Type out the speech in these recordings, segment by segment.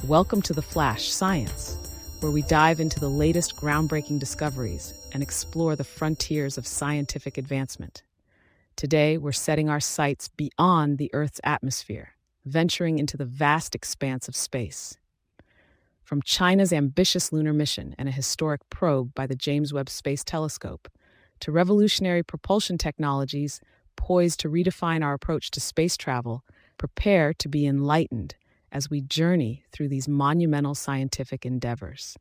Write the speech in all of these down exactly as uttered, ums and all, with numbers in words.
Welcome to The Flash Science, where we dive into the latest groundbreaking discoveries and explore the frontiers of scientific advancement. Today, we're setting our sights beyond the Earth's atmosphere, venturing into the vast expanse of space. From China's ambitious lunar mission and a historic probe by the James Webb Space Telescope, to revolutionary propulsion technologies poised to redefine our approach to space travel, prepare to be enlightened as we journey through these monumental scientific endeavors.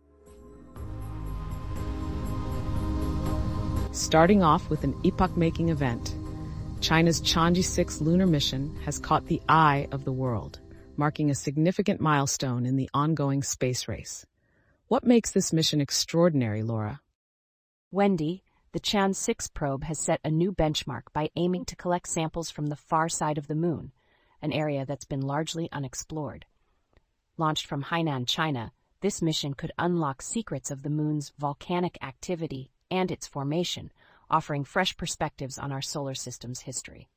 Starting off with an epoch-making event, China's Chang'e six lunar mission has caught the eye of the world, marking a significant milestone in the ongoing space race. What makes this mission extraordinary, Laura? Wendy, the Chang'e six probe has set a new benchmark by aiming to collect samples from the far side of the moon, an area that's been largely unexplored. Launched from Hainan, China, this mission could unlock secrets of the moon's volcanic activity and its formation, offering fresh perspectives on our solar system's history.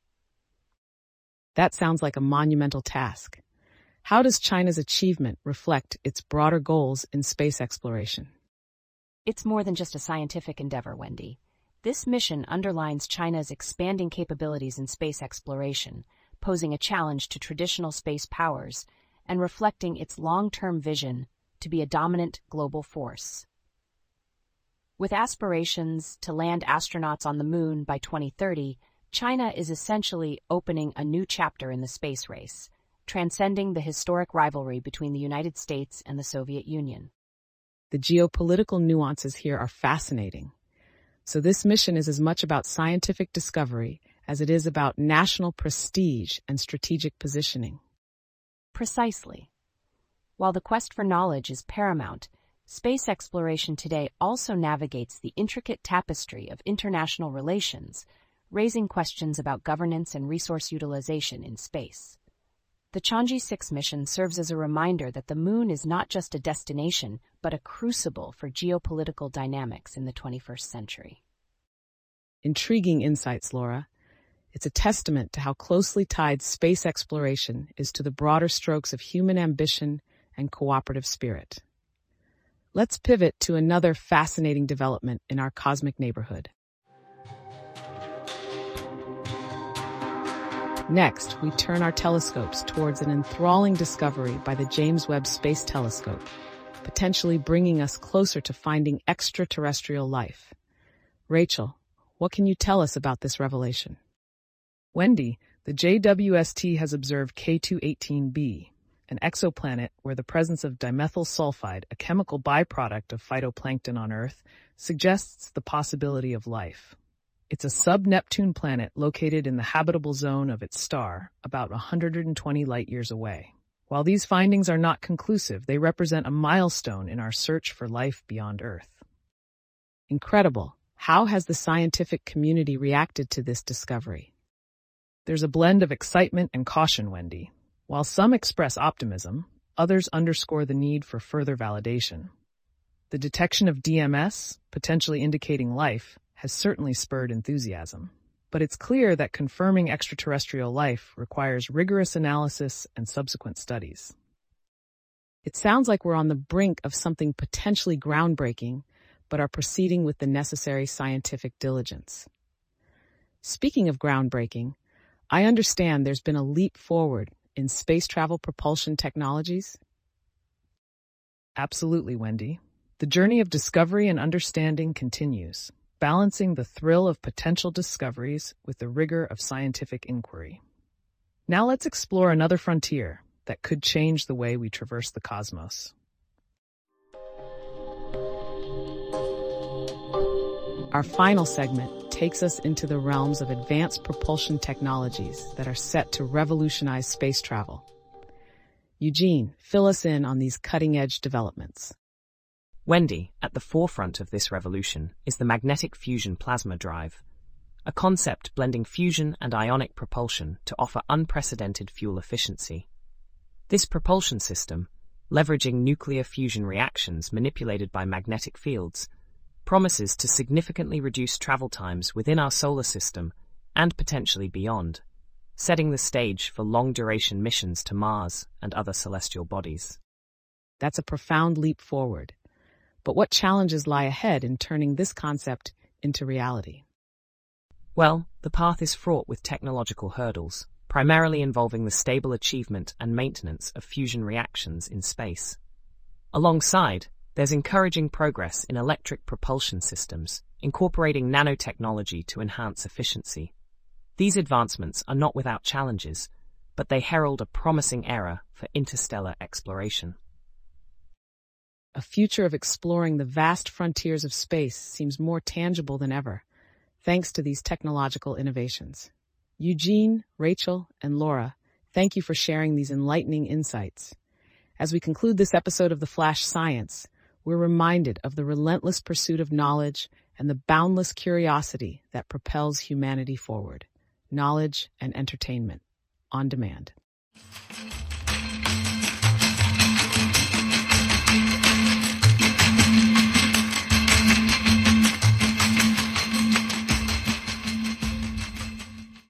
That sounds like a monumental task. How does China's achievement reflect its broader goals in space exploration? It's more than just a scientific endeavor, Wendy. This mission underlines China's expanding capabilities in space exploration, posing a challenge to traditional space powers and reflecting its long-term vision to be a dominant global force. With aspirations to land astronauts on the moon by twenty thirty, China is essentially opening a new chapter in the space race, transcending the historic rivalry between the United States and the Soviet Union. The geopolitical nuances here are fascinating. So this mission is as much about scientific discovery as it is about national prestige and strategic positioning. Precisely. While the quest for knowledge is paramount, space exploration today also navigates the intricate tapestry of international relations, raising questions about governance and resource utilization in space. The Chang'e six mission serves as a reminder that the moon is not just a destination, but a crucible for geopolitical dynamics in the twenty-first century. Intriguing insights, Laura. It's a testament to how closely tied space exploration is to the broader strokes of human ambition and cooperative spirit. Let's pivot to another fascinating development in our cosmic neighborhood. Next, we turn our telescopes towards an enthralling discovery by the James Webb Space Telescope, potentially bringing us closer to finding extraterrestrial life. Rachel, what can you tell us about this revelation? Wendy, the J W S T has observed K two eighteen b, an exoplanet where the presence of dimethyl sulfide, a chemical byproduct of phytoplankton on Earth, suggests the possibility of life. It's a sub-Neptune planet located in the habitable zone of its star, about one hundred twenty light-years away. While these findings are not conclusive, they represent a milestone in our search for life beyond Earth. Incredible. How has the scientific community reacted to this discovery? There's a blend of excitement and caution, Wendy. While some express optimism, others underscore the need for further validation. The detection of D M S, potentially indicating life, has certainly spurred enthusiasm. But it's clear that confirming extraterrestrial life requires rigorous analysis and subsequent studies. It sounds like we're on the brink of something potentially groundbreaking, but are proceeding with the necessary scientific diligence. Speaking of groundbreaking, I understand there's been a leap forward in space travel propulsion technologies? Absolutely, Wendy. The journey of discovery and understanding continues, balancing the thrill of potential discoveries with the rigor of scientific inquiry. Now let's explore another frontier that could change the way we traverse the cosmos. Our final segment takes us into the realms of advanced propulsion technologies that are set to revolutionize space travel. Eugene, fill us in on these cutting-edge developments. Wendy, at the forefront of this revolution is the magnetic fusion plasma drive, a concept blending fusion and ionic propulsion to offer unprecedented fuel efficiency. This propulsion system, leveraging nuclear fusion reactions manipulated by magnetic fields, promises to significantly reduce travel times within our solar system and potentially beyond, setting the stage for long-duration missions to Mars and other celestial bodies. That's a profound leap forward. But what challenges lie ahead in turning this concept into reality? Well, the path is fraught with technological hurdles, primarily involving the stable achievement and maintenance of fusion reactions in space. Alongside, there's encouraging progress in electric propulsion systems, incorporating nanotechnology to enhance efficiency. These advancements are not without challenges, but they herald a promising era for interstellar exploration. A future of exploring the vast frontiers of space seems more tangible than ever, thanks to these technological innovations. Eugene, Rachel, and Laura, thank you for sharing these enlightening insights. As we conclude this episode of The Flash Science, we're reminded of the relentless pursuit of knowledge and the boundless curiosity that propels humanity forward. Knowledge and entertainment, on demand.